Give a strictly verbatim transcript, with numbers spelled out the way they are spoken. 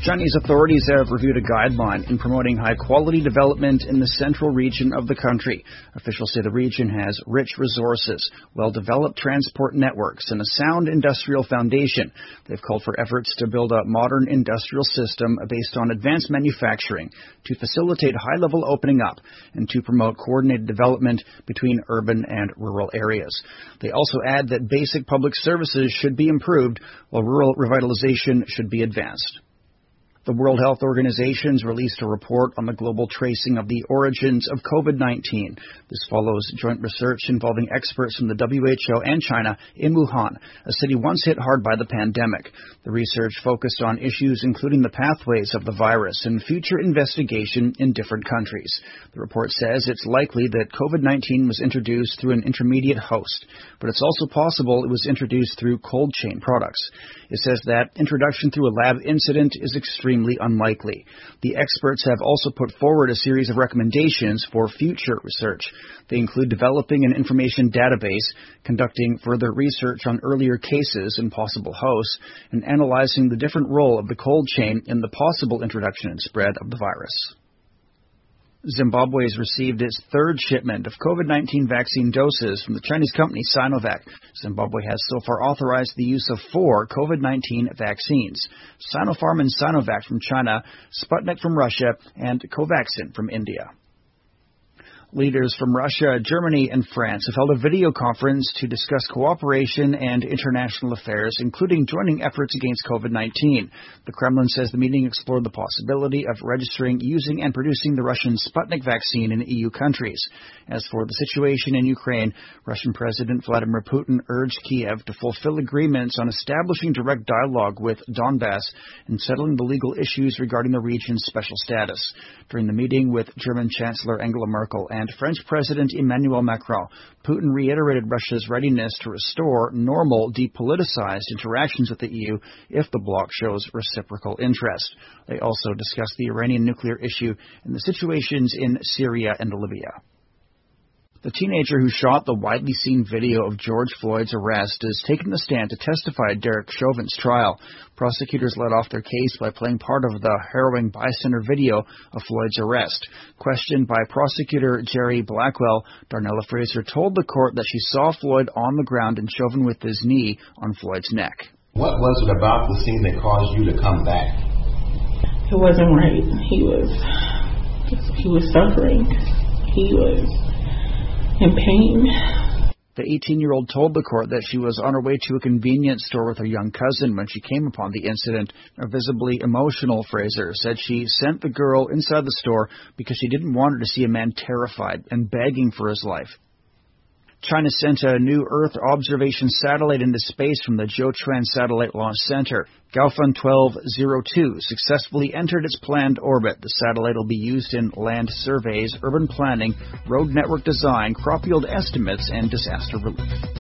Chinese authorities have reviewed a guideline in promoting high-quality development in the central region of the country. Officials say the region has rich resources, well-developed transport networks, and a sound industrial foundation. They've called for efforts to build a modern industrial system based on advanced manufacturing to facilitate high-level opening up and to promote coordinated development between urban and rural areas. They also add that basic public services should be improved while rural revitalization should be advanced. The World Health Organization's released a report on the global tracing of the origins of COVID nineteen. This follows joint research involving experts from the W H O and China in Wuhan, a city once hit hard by the pandemic. The research focused on issues including the pathways of the virus and future investigation in different countries. The report says it's likely that COVID nineteen was introduced through an intermediate host, but it's also possible it was introduced through cold chain products. It says that introduction through a lab incident is extremely unlikely. The experts have also put forward a series of recommendations for future research. They include developing an information database, conducting further research on earlier cases and possible hosts, and analyzing the different role of the cold chain in the possible introduction and spread of the virus. Zimbabwe has received its third shipment of COVID nineteen vaccine doses from the Chinese company Sinovac. Zimbabwe has so far authorized the use of four COVID nineteen vaccines: Sinopharm and Sinovac from China, Sputnik from Russia, and Covaxin from India. Leaders from Russia, Germany, and France have held a video conference to discuss cooperation and international affairs, including joining efforts against COVID nineteen. The Kremlin says the meeting explored the possibility of registering, using, and producing the Russian Sputnik vaccine in E U countries. As for the situation in Ukraine, Russian President Vladimir Putin urged Kiev to fulfill agreements on establishing direct dialogue with Donbass and settling the legal issues regarding the region's special status. During the meeting with German Chancellor Angela Merkel and French President Emmanuel Macron, Putin reiterated Russia's readiness to restore normal, depoliticized interactions with the E U if the bloc shows reciprocal interest. They also discussed the Iranian nuclear issue and the situations in Syria and Libya. The teenager who shot the widely seen video of George Floyd's arrest is taking the stand to testify at Derek Chauvin's trial. Prosecutors led off their case by playing part of the harrowing bystander video of Floyd's arrest. Questioned by prosecutor Jerry Blackwell, Darnella Fraser told the court that she saw Floyd on the ground and Chauvin with his knee on Floyd's neck. What was it about the scene that caused you to come back? It wasn't right. He was, he was suffering. He was in pain. The eighteen-year-old told the court that she was on her way to a convenience store with her young cousin when she came upon the incident. A visibly emotional Fraser said she sent the girl inside the store because she didn't want her to see a man terrified and begging for his life. China sent a new Earth observation satellite into space from the Jiuquan Satellite Launch Center. Gaofen twelve oh two successfully entered its planned orbit. The satellite will be used in land surveys, urban planning, road network design, crop yield estimates, and disaster relief.